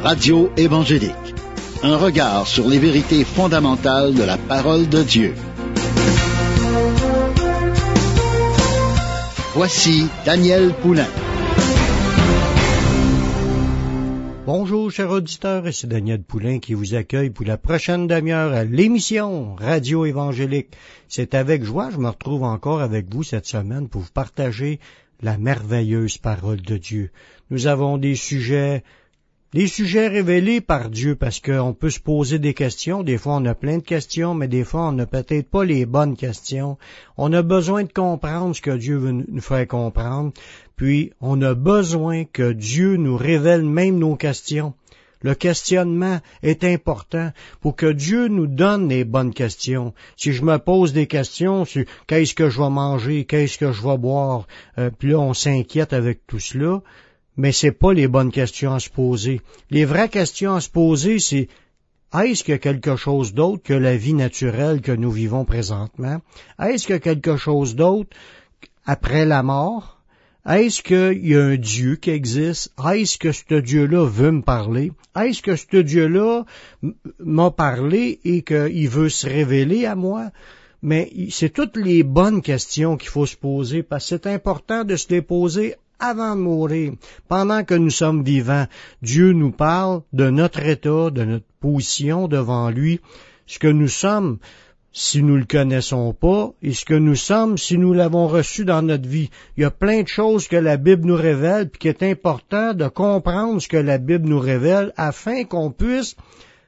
Radio évangélique. Un regard sur les vérités fondamentales de la parole de Dieu. Voici Daniel Poulain. Bonjour, chers auditeurs, c'est Daniel Poulain qui vous accueille pour la prochaine demi-heure à l'émission Radio évangélique. C'est avec joie, je me retrouve encore avec vous cette semaine pour vous partager la merveilleuse parole de Dieu. Nous avons des sujets révélés par Dieu parce qu'on peut se poser des questions. Des fois, on a plein de questions, mais des fois, on n'a peut-être pas les bonnes questions. On a besoin de comprendre ce que Dieu veut nous faire comprendre. Puis, on a besoin que Dieu nous révèle même nos questions. Le questionnement est important pour que Dieu nous donne les bonnes questions. Si je me pose des questions sur qu'est-ce que je vais manger, qu'est-ce que je vais boire, puis là, on s'inquiète avec tout cela, mais c'est pas les bonnes questions à se poser. Les vraies questions à se poser, c'est est-ce qu'il y a quelque chose d'autre que la vie naturelle que nous vivons présentement? Est-ce qu'il y a quelque chose d'autre après la mort? Est-ce qu'il y a un Dieu qui existe? Est-ce que ce Dieu-là veut me parler? Est-ce que ce Dieu-là m'a parlé et qu'il veut se révéler à moi? Mais c'est toutes les bonnes questions qu'il faut se poser parce que c'est important de se les poser avant de mourir. Pendant que nous sommes vivants, Dieu nous parle de notre état, de notre position devant lui, ce que nous sommes si nous le connaissons pas, et ce que nous sommes si nous l'avons reçu dans notre vie. Il y a plein de choses que la Bible nous révèle, puis qu'il est important de comprendre ce que la Bible nous révèle, afin qu'on puisse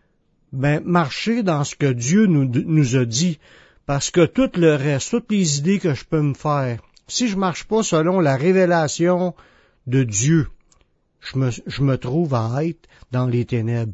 marcher dans ce que Dieu nous a dit. Parce que tout le reste, toutes les idées que je peux me faire, si je marche pas selon la révélation de Dieu, je me trouve à être dans les ténèbres,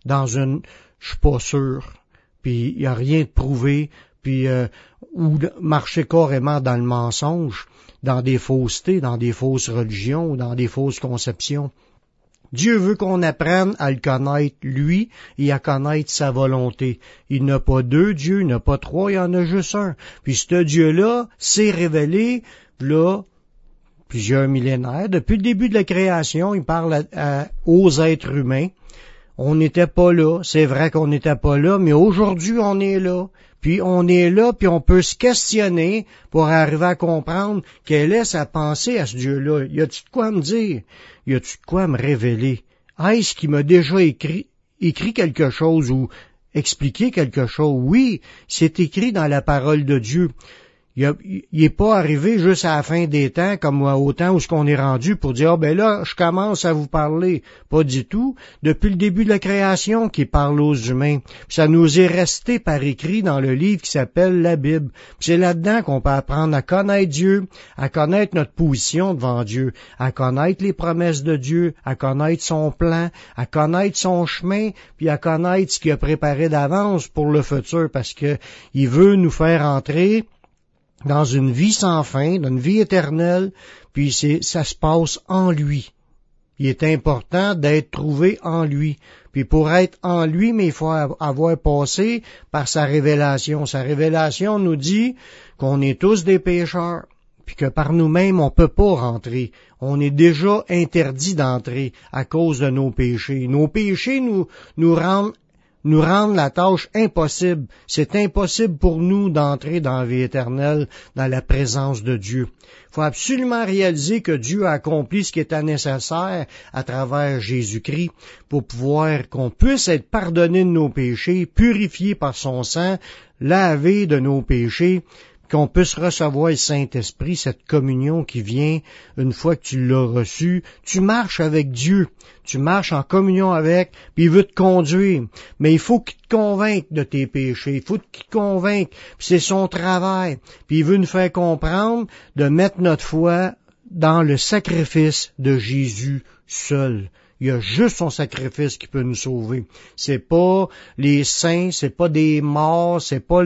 je suis pas sûr. Puis il n'y a rien de prouvé, puis ou marcher carrément dans le mensonge, dans des faussetés, dans des fausses religions, ou dans des fausses conceptions. Dieu veut qu'on apprenne à le connaître, lui, et à connaître sa volonté. Il n'a pas deux dieux, il n'a pas trois, il y en a juste un. Puis ce Dieu-là s'est révélé, là, plusieurs millénaires. Depuis le début de la création, il parle aux êtres humains. On n'était pas là, c'est vrai qu'on n'était pas là, mais aujourd'hui on est là. Puis on est là, puis on peut se questionner pour arriver à comprendre quelle est sa pensée à ce Dieu-là. Y a-tu de quoi me dire? Y a-tu de quoi me révéler? Est-ce qu'il m'a déjà écrit quelque chose ou expliqué quelque chose? Oui, c'est écrit dans la parole de Dieu. Il est pas arrivé juste à la fin des temps, comme au temps où ce qu'on est rendu pour dire, là, je commence à vous parler. Pas du tout. Depuis le début de la création qu'il parle aux humains. Puis ça nous est resté par écrit dans le livre qui s'appelle la Bible. Puis c'est là-dedans qu'on peut apprendre à connaître Dieu, à connaître notre position devant Dieu, à connaître les promesses de Dieu, à connaître son plan, à connaître son chemin, puis à connaître ce qu'il a préparé d'avance pour le futur, parce que il veut nous faire entrer dans une vie sans fin, dans une vie éternelle, puis ça se passe en lui. Il est important d'être trouvé en lui. Puis pour être en lui, mais il faut avoir passé par sa révélation. Sa révélation nous dit qu'on est tous des pécheurs, puis que par nous-mêmes, on peut pas rentrer. On est déjà interdit d'entrer à cause de nos péchés. Nos péchés nous rendent la tâche impossible. C'est impossible pour nous d'entrer dans la vie éternelle, dans la présence de Dieu. Il faut absolument réaliser que Dieu a accompli ce qui était nécessaire à travers Jésus-Christ pour pouvoir qu'on puisse être pardonné de nos péchés, purifié par son sang, lavé de nos péchés, qu'on puisse recevoir le Saint-Esprit, cette communion qui vient une fois que tu l'as reçu. Tu marches avec Dieu, tu marches en communion avec, puis il veut te conduire. Mais il faut qu'il te convainque de tes péchés, il faut qu'il te convainque, puis c'est son travail. Puis il veut nous faire comprendre de mettre notre foi dans le sacrifice de Jésus seul. Il y a juste son sacrifice qui peut nous sauver. C'est pas les saints, c'est pas des morts, c'est pas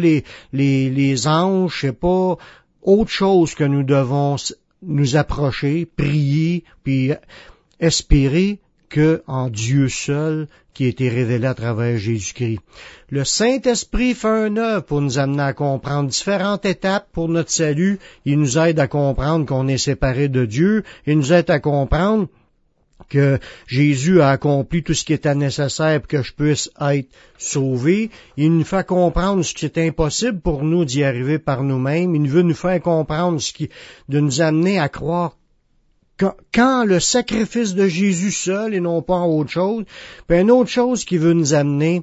les anges, c'est pas autre chose que nous devons nous approcher, prier, puis espérer que en Dieu seul qui a été révélé à travers Jésus-Christ. Le Saint-Esprit fait un œuvre pour nous amener à comprendre différentes étapes pour notre salut. Il nous aide à comprendre qu'on est séparé de Dieu. Il nous aide à comprendre que Jésus a accompli tout ce qui était nécessaire pour que je puisse être sauvé. Il nous fait comprendre ce qui est impossible pour nous d'y arriver par nous-mêmes. Il veut nous faire comprendre de nous amener à croire quand le sacrifice de Jésus seul et non pas en autre chose. Puis une autre chose qui veut nous amener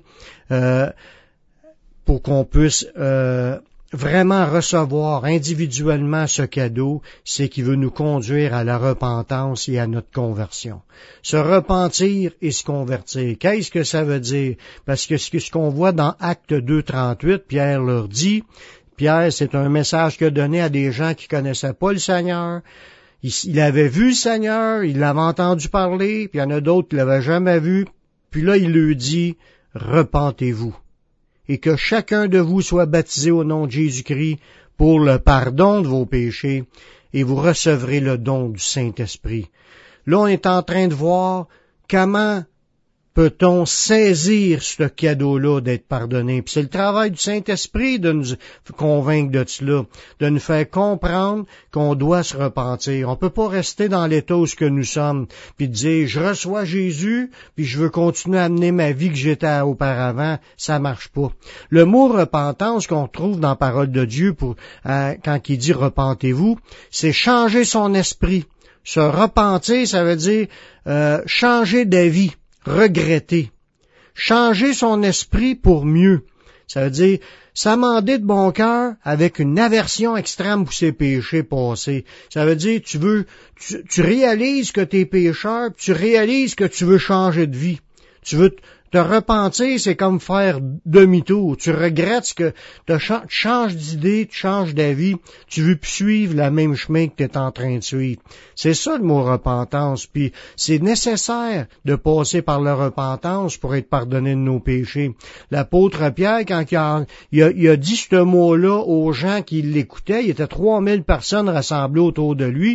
pour qu'on puisse vraiment recevoir individuellement ce cadeau, c'est qu'il veut nous conduire à la repentance et à notre conversion. Se repentir et se convertir. Qu'est-ce que ça veut dire? Parce que ce qu'on voit dans Actes 2:38, Pierre leur dit, Pierre, c'est un message qu'il a donné à des gens qui connaissaient pas le Seigneur. Il avait vu le Seigneur, il l'avait entendu parler, puis il y en a d'autres qui l'avaient jamais vu. Puis là, il leur dit, repentez-vous. Et que chacun de vous soit baptisé au nom de Jésus-Christ pour le pardon de vos péchés, et vous recevrez le don du Saint-Esprit. Là, on est en train de voir comment peut-on saisir ce cadeau-là d'être pardonné. Puis c'est le travail du Saint-Esprit de nous convaincre de cela, de nous faire comprendre qu'on doit se repentir. On peut pas rester dans l'état où nous sommes, puis dire, je reçois Jésus, puis je veux continuer à mener ma vie que j'étais auparavant. Ça marche pas. Le mot repentance qu'on trouve dans la parole de Dieu quand il dit repentez-vous, c'est changer son esprit. Se repentir, ça veut dire changer d'avis. Regretter, changer son esprit pour mieux. Ça veut dire s'amender de bon cœur avec une aversion extrême pour ses péchés passés. Ça veut dire tu réalises que t'es pécheur, tu réalises que tu veux changer de vie. Tu veux te repentir, c'est comme faire demi-tour. Tu regrettes que tu changes d'idée, tu changes d'avis, tu veux plus suivre le même chemin que tu es en train de suivre. C'est ça le mot repentance. Puis c'est nécessaire de passer par la repentance pour être pardonné de nos péchés. L'apôtre Pierre, quand il a dit ce mot-là aux gens qui l'écoutaient, il y était 3000 personnes rassemblées autour de lui.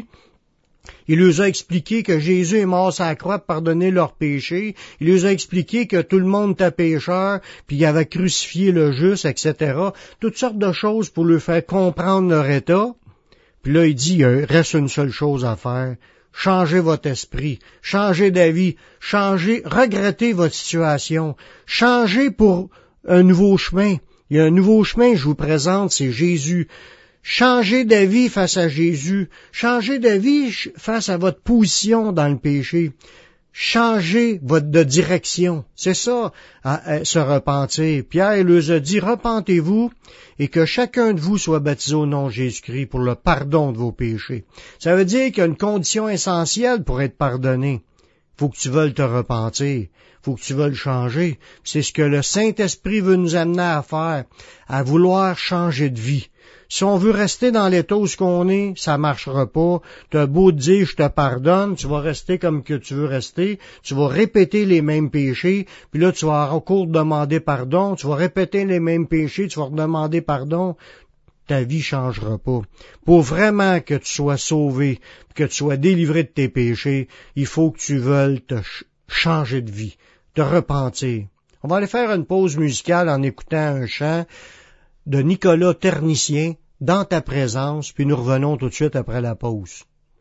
Il leur a expliqué que Jésus est mort sur la croix pour pardonner leurs péchés. Il leur a expliqué que tout le monde était pécheur, puis il avait crucifié le juste, etc. Toutes sortes de choses pour leur faire comprendre leur état. Puis là, il dit, il reste une seule chose à faire. Changez votre esprit, changez d'avis, regrettez votre situation, changez pour un nouveau chemin. Il y a un nouveau chemin, je vous présente, c'est Jésus. Changez d'avis face à Jésus. Changez d'avis face à votre position dans le péché. Changez de direction. C'est ça, se repentir. Pierre leur a dit, repentez-vous et que chacun de vous soit baptisé au nom de Jésus-Christ pour le pardon de vos péchés. Ça veut dire qu'il y a une condition essentielle pour être pardonné. Faut que tu veuilles te repentir. Faut que tu veuilles changer. C'est ce que le Saint-Esprit veut nous amener à faire, à vouloir changer de vie. Si on veut rester dans l'état où on est, ça marchera pas. T'as beau te dire, je te pardonne, tu vas rester comme que tu veux rester, tu vas répéter les mêmes péchés, puis là, tu vas encore demander pardon, tu vas répéter les mêmes péchés, tu vas redemander pardon. Ta vie changera pas. Pour vraiment que tu sois sauvé, que tu sois délivré de tes péchés, il faut que tu veuilles te changer de vie, te repentir. On va aller faire une pause musicale en écoutant un chant de Nicolas Ternicien, Dans ta présence, puis nous revenons tout de suite après la pause.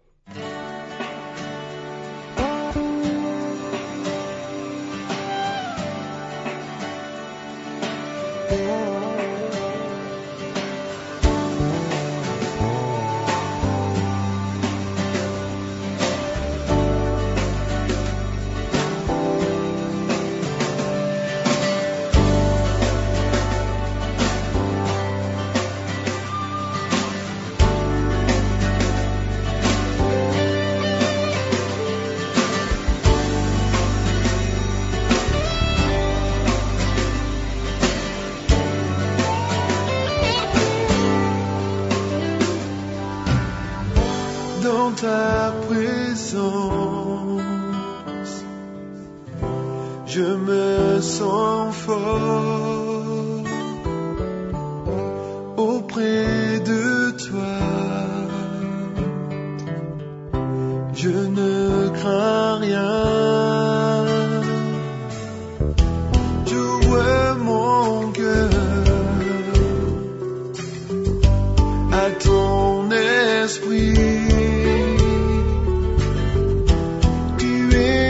Ta présence, je me sens fort auprès de toi. Je ne crains rien. Tu ouvres mon cœur à ton esprit.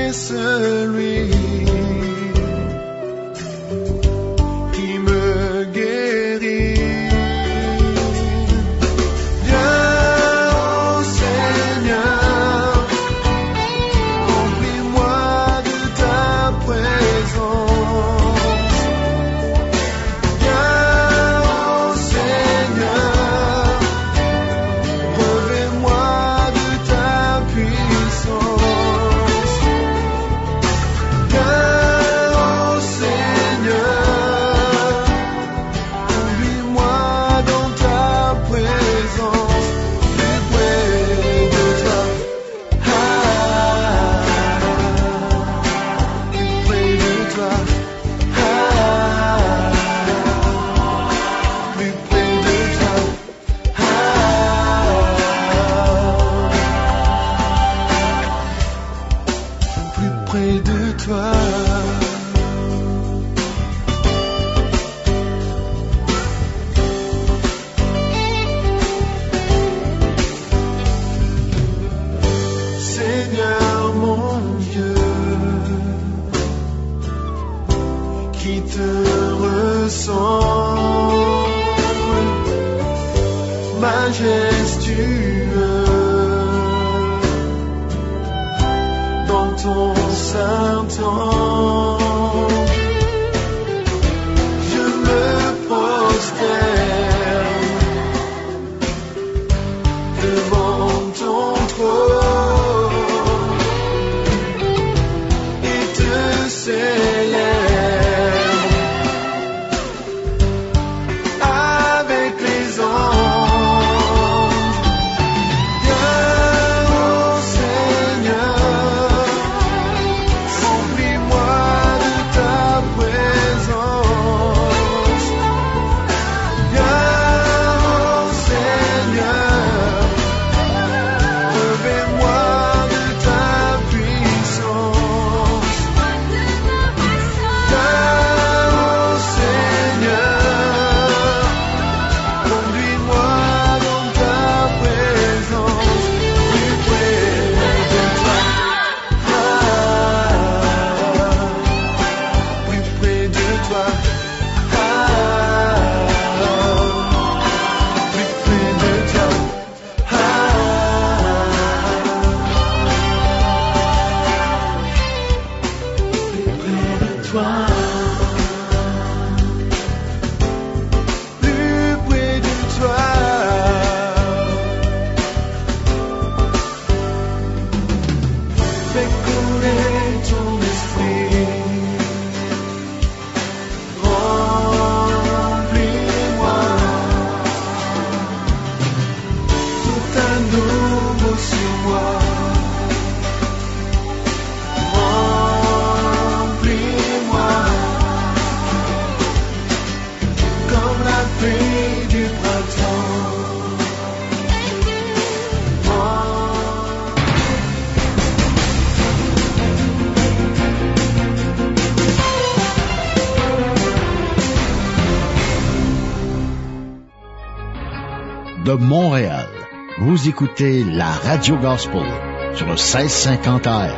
toi. Seigneur mon Dieu, qui te ressemble, majestueux dans ton saint temple, je me prosterne devant ton trône et te célèbre avec les anges. Viens, ô Seigneur, remplis-moi de ta présence. Viens, ô Seigneur, revêt-moi de ta puissance. Viens, ô Seigneur, conduis-moi dans ta présence, plus près de toi. Plus près de toi. Plus près de toi. Plus près de toi. Plus près de toi. Fais couler ton esprit. Remplis-moi. Tout à nouveau sur moi. Remplis-moi. Comme la pluie du printemps. De Montréal, vous écoutez la Radio Gospel sur le 1650 AM.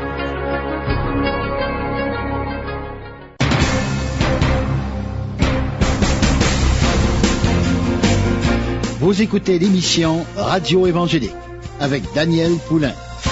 Vous écoutez l'émission Radio Évangélique avec Daniel Poulain.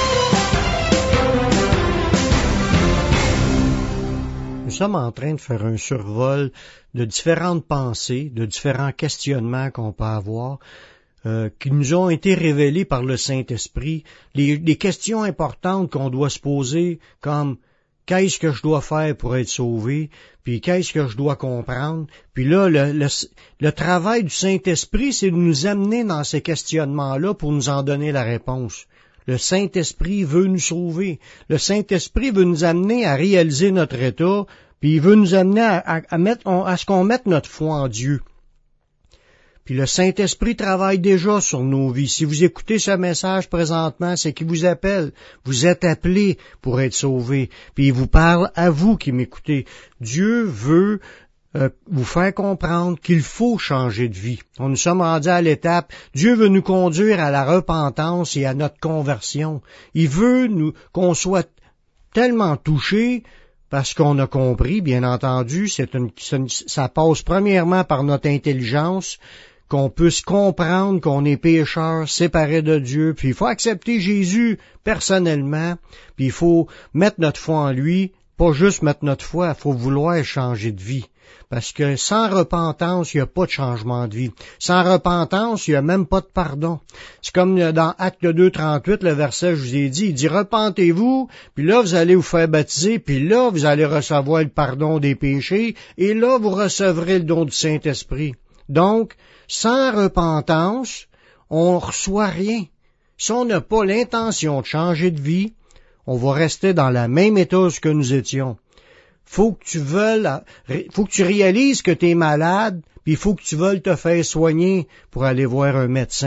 Nous sommes en train de faire un survol de différentes pensées, de différents questionnements qu'on peut avoir, qui nous ont été révélés par le Saint-Esprit, les questions importantes qu'on doit se poser, comme qu'est-ce que je dois faire pour être sauvé, puis qu'est-ce que je dois comprendre. Puis là, le travail du Saint-Esprit, c'est de nous amener dans ces questionnements-là pour nous en donner la réponse. Le Saint-Esprit veut nous sauver. Le Saint-Esprit veut nous amener à réaliser notre état, puis il veut nous amener à ce qu'on mette notre foi en Dieu. Puis le Saint-Esprit travaille déjà sur nos vies. Si vous écoutez ce message présentement, c'est qu'il vous appelle. Vous êtes appelés pour être sauvés. Puis il vous parle à vous qui m'écoutez. Dieu veut vous faire comprendre qu'il faut changer de vie. Nous sommes rendus à l'étape, Dieu veut nous conduire à la repentance et à notre conversion. Il veut qu'on soit tellement touchés parce qu'on a compris, bien entendu, ça passe premièrement par notre intelligence, qu'on puisse comprendre qu'on est pécheur, séparé de Dieu, puis il faut accepter Jésus personnellement, puis il faut mettre notre foi en lui, pas juste mettre notre foi, il faut vouloir changer de vie. Parce que sans repentance, il n'y a pas de changement de vie. Sans repentance, il n'y a même pas de pardon. C'est comme dans Acte 2:38, le verset, je vous ai dit, il dit, repentez-vous, puis là, vous allez vous faire baptiser, puis là, vous allez recevoir le pardon des péchés, et là, vous recevrez le don du Saint-Esprit. Donc, sans repentance, on reçoit rien. Si on n'a pas l'intention de changer de vie, on va rester dans la même état que nous étions. Faut que tu réalises que tu es malade, puis il faut que tu veuilles te faire soigner pour aller voir un médecin.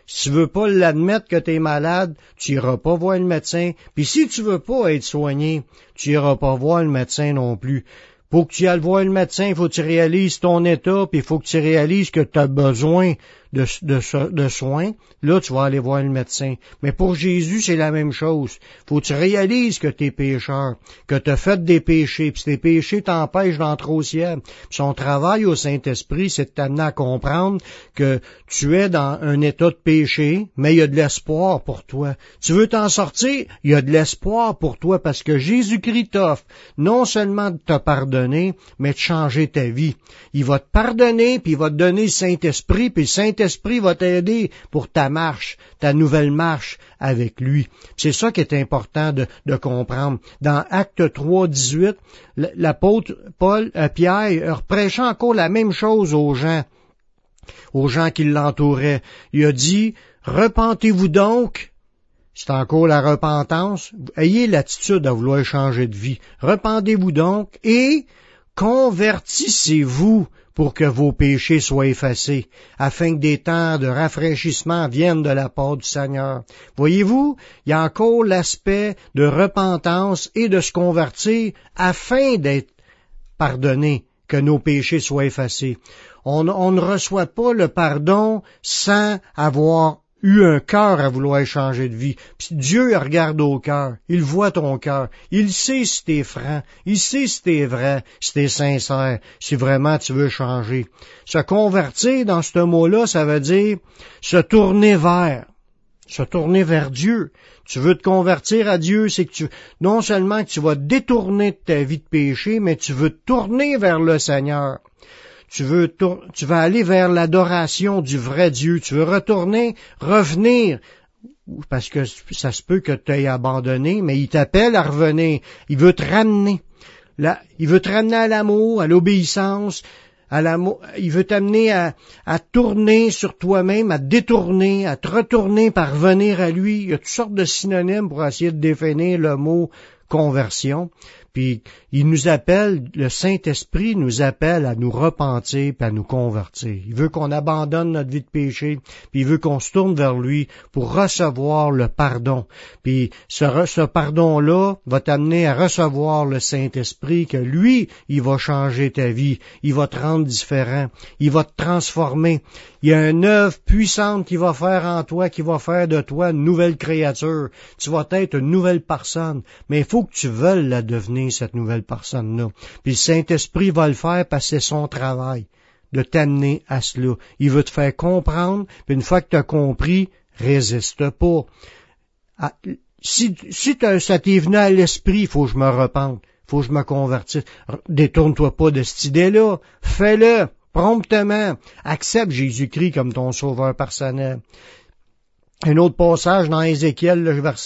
Si tu veux pas l'admettre que t'es malade, tu iras pas voir le médecin. Puis si tu veux pas être soigné, tu iras pas voir le médecin non plus. Pour que tu ailles voir le médecin, il faut que tu réalises ton état, puis il faut que tu réalises que tu as besoin de soins. Là, tu vas aller voir le médecin. Mais pour Jésus, c'est la même chose. Faut que tu réalises que tu es pécheur, que tu as fait des péchés, puis tes péchés t'empêchent d'entrer au ciel. Puis son travail au Saint-Esprit, c'est de t'amener à comprendre que tu es dans un état de péché, mais il y a de l'espoir pour toi. Tu veux t'en sortir? Il y a de l'espoir pour toi, parce que Jésus-Christ t'offre non seulement de te pardonner, mais de changer ta vie. Il va te pardonner, puis il va te donner le Saint-Esprit, puis le Saint-Esprit va t'aider pour ta marche, ta nouvelle marche avec lui. C'est ça qui est important de comprendre. Dans Actes 3, 18, l'apôtre Pierre prêchant encore la même chose aux gens qui l'entouraient. Il a dit, repentez-vous donc. C'est encore la repentance. Ayez l'attitude à vouloir changer de vie. Repentez-vous donc et convertissez-vous pour que vos péchés soient effacés, afin que des temps de rafraîchissement viennent de la part du Seigneur. Voyez-vous, il y a encore l'aspect de repentance et de se convertir afin d'être pardonné, que nos péchés soient effacés. On ne reçoit pas le pardon sans avoir eu un cœur à vouloir changer de vie. Puis Dieu il regarde au cœur, il voit ton cœur, il sait si t'es franc, il sait si t'es vrai, si t'es sincère, si vraiment tu veux changer. Se convertir dans ce mot-là, ça veut dire se tourner vers Dieu. Tu veux te convertir à Dieu, c'est que non seulement que tu vas détourner de ta vie de péché, mais tu veux te tourner vers le Seigneur. Tu vas aller vers l'adoration du vrai Dieu. Tu veux revenir, parce que ça se peut que tu aies abandonné, mais il t'appelle à revenir. Il veut te ramener. Il veut te ramener à l'amour, à l'obéissance, il veut t'amener à tourner sur toi-même, à te détourner, à te retourner par revenir à lui. Il y a toutes sortes de synonymes pour essayer de définir le mot conversion. Puis il nous appelle, le Saint-Esprit nous appelle à nous repentir puis à nous convertir. Il veut qu'on abandonne notre vie de péché, puis il veut qu'on se tourne vers lui pour recevoir le pardon. Puis ce pardon-là va t'amener à recevoir le Saint-Esprit, que lui, il va changer ta vie, il va te rendre différent, il va te transformer. Il y a une œuvre puissante qu'il va faire en toi, qui va faire de toi une nouvelle créature. Tu vas être une nouvelle personne, mais il faut que tu veuilles la devenir, cette nouvelle personne-là. Puis le Saint-Esprit va le faire parce que c'est son travail de t'amener à cela. Il veut te faire comprendre, puis une fois que tu as compris, résiste pas. Si ça t'est venu à l'esprit, il faut que je me repente, il faut que je me convertisse. Détourne-toi pas de cette idée-là, fais-le promptement. Accepte Jésus-Christ comme ton sauveur personnel. Un autre passage dans Ézéchiel,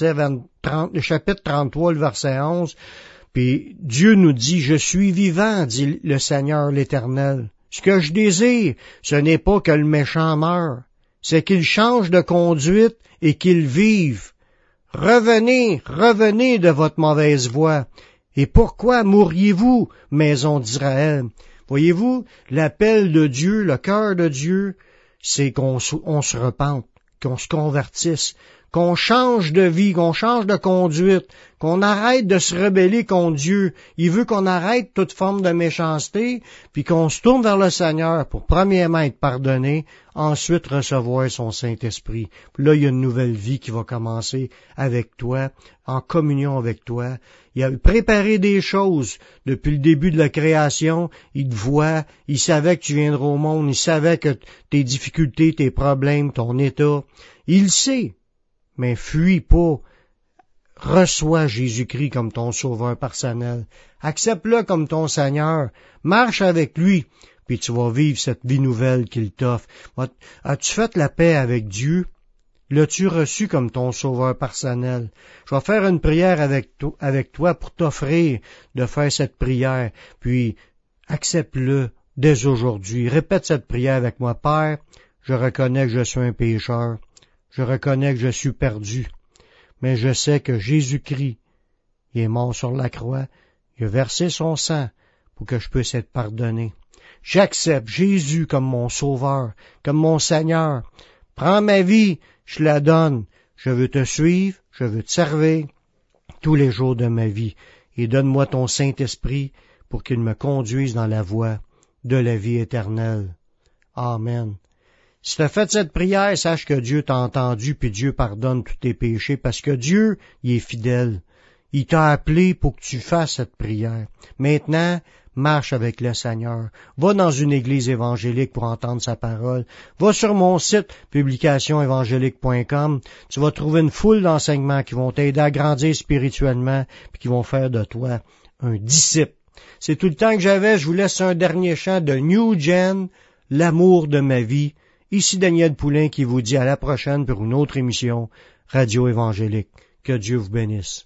le chapitre 33, le verset 11, puis Dieu nous dit, « Je suis vivant, dit le Seigneur l'Éternel. Ce que je désire, ce n'est pas que le méchant meure, c'est qu'il change de conduite et qu'il vive. Revenez de votre mauvaise voie. Et pourquoi mourriez-vous, maison d'Israël? » Voyez-vous, l'appel de Dieu, le cœur de Dieu, c'est qu'on se repente, qu'on se convertisse, qu'on change de vie, qu'on change de conduite, qu'on arrête de se rebeller contre Dieu. Il veut qu'on arrête toute forme de méchanceté, puis qu'on se tourne vers le Seigneur pour premièrement être pardonné, ensuite recevoir son Saint-Esprit. Puis là, il y a une nouvelle vie qui va commencer avec toi, en communion avec toi. Il a préparé des choses depuis le début de la création. Il te voit, il savait que tu viendras au monde, il savait que tes difficultés, tes problèmes, ton état, il sait. Mais fuis pas. Reçois Jésus-Christ comme ton sauveur personnel. Accepte-le comme ton Seigneur. Marche avec lui, puis tu vas vivre cette vie nouvelle qu'il t'offre. As-tu fait la paix avec Dieu? L'as-tu reçu comme ton sauveur personnel? Je vais faire une prière avec toi pour t'offrir de faire cette prière, puis accepte-le dès aujourd'hui. Répète cette prière avec moi. Père, je reconnais que je suis un pécheur. Je reconnais que je suis perdu, mais je sais que Jésus-Christ, il est mort sur la croix, il a versé son sang pour que je puisse être pardonné. J'accepte Jésus comme mon sauveur, comme mon Seigneur. Prends ma vie, je la donne. Je veux te suivre, je veux te servir tous les jours de ma vie. Et donne-moi ton Saint-Esprit pour qu'il me conduise dans la voie de la vie éternelle. Amen. Si tu as fait cette prière, sache que Dieu t'a entendu, puis Dieu pardonne tous tes péchés, parce que Dieu, il est fidèle. Il t'a appelé pour que tu fasses cette prière. Maintenant, marche avec le Seigneur. Va dans une église évangélique pour entendre sa parole. Va sur mon site, publicationévangélique.com. Tu vas trouver une foule d'enseignements qui vont t'aider à grandir spirituellement, puis qui vont faire de toi un disciple. C'est tout le temps que j'avais. Je vous laisse un dernier chant de New Gen, L'amour de ma vie. Ici Daniel Poulain qui vous dit à la prochaine pour une autre émission Radio Évangélique. Que Dieu vous bénisse.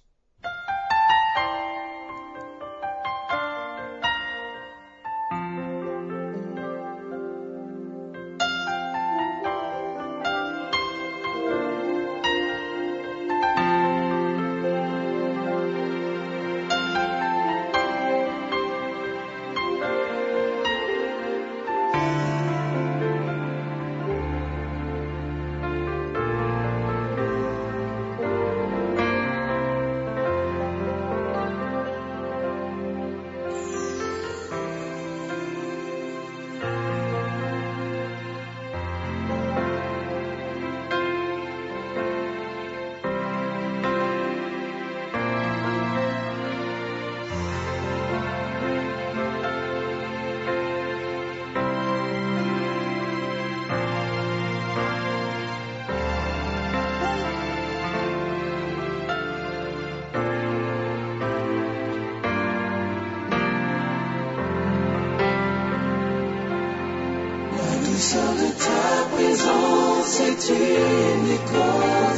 douceur de ta présence est unique, ô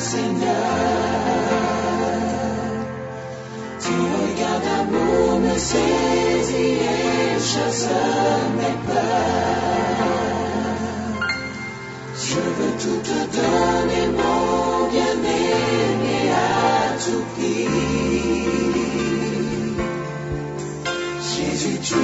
Seigneur. Ton regard d'amour me saisit et chasse mes peurs. Je veux tout te donner, mon bien-aimé, à tout prix. Jésus, tu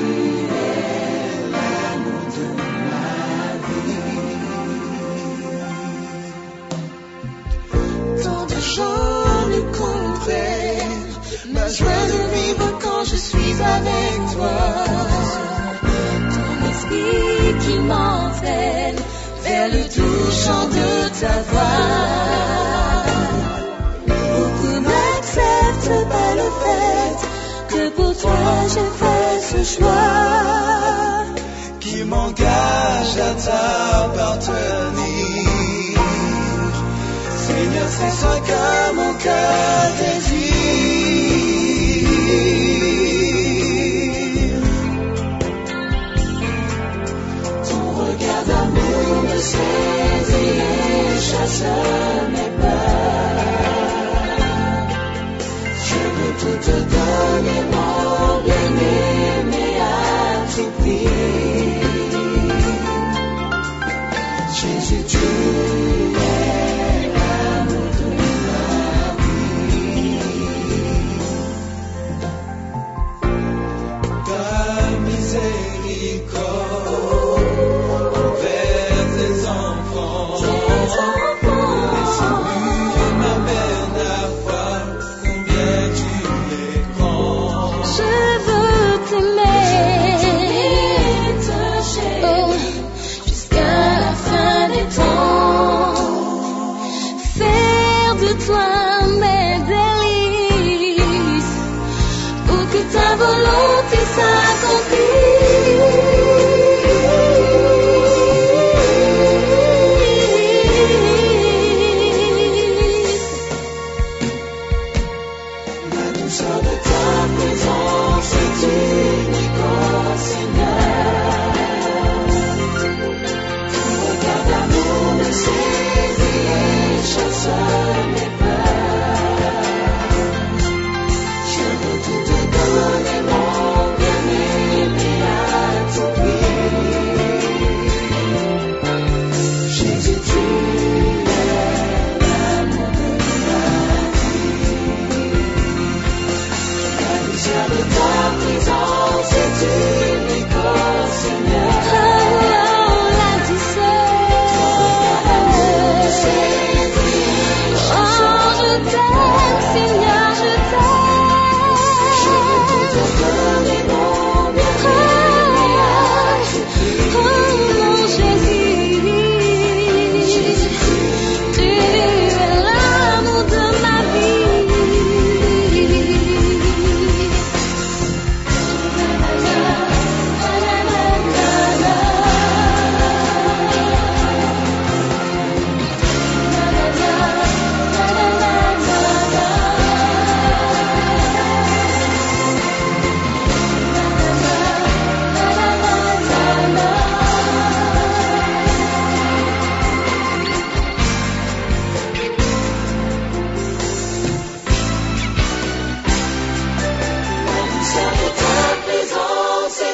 j'en ai compris ma joie de vivre quand je suis avec toi. Ton esprit qui m'entraîne vers le doux chant de ta voix. Beaucoup n'acceptent pas le fait que pour toi j'ai fait ce choix qui m'engage à t'appartenir. Seigneur, c'est ça que mon cœur désire. Ton regard d'amour me saisit et chasse mes peurs. Je veux tout te donner, mon bien-aimé, à tout prix. Jésus, tu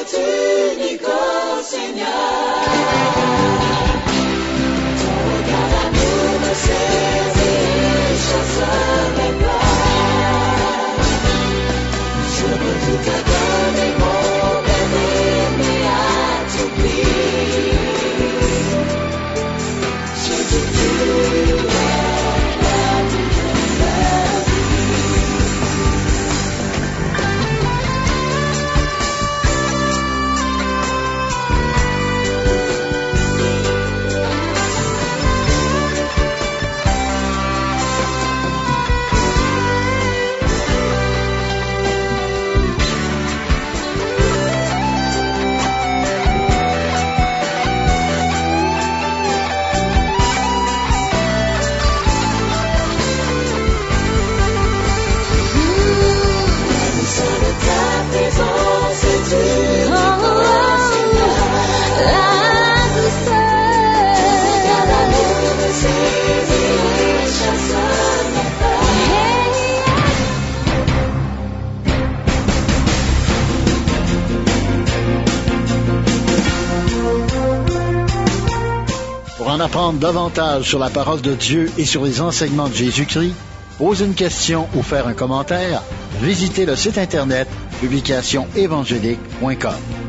c'est unique, oh Seigneur. Ton regard d'amour me saisit, chasse mes peurs. Je veux tout te donner, mon bien-aimé, à tout prix. Jésus, tu es la vie de ma vie. Pour en apprendre davantage sur la parole de Dieu et sur les enseignements de Jésus-Christ, poser une question ou faire un commentaire, visitez le site internet publicationévangélique.com.